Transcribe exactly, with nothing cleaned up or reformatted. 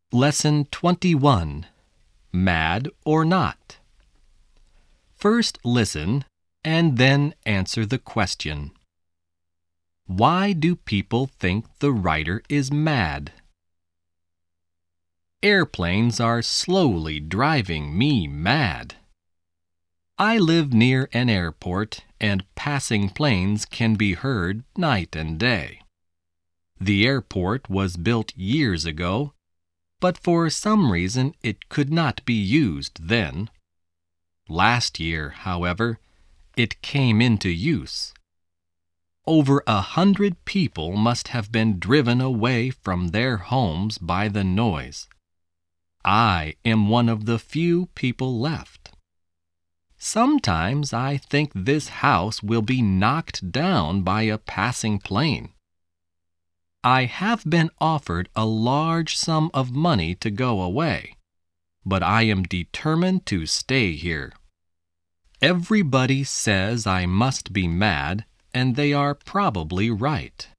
Lesson twenty-one. Mad or Not? First listen and then answer the question. Why do people think the writer is mad? Airplanes are slowly driving me mad. I live near an airport, and passing planes can be heard night and day. The airport was built years ago, but for some reason it could not be used then. Last year, however, it came into use. Over a hundred people must have been driven away from their homes by the noise. I am one of the few people left. Sometimes I think this house will be knocked down by a passing plane. I have been offered a large sum of money to go away, but I am determined to stay here. Everybody says I must be mad, and they are probably right.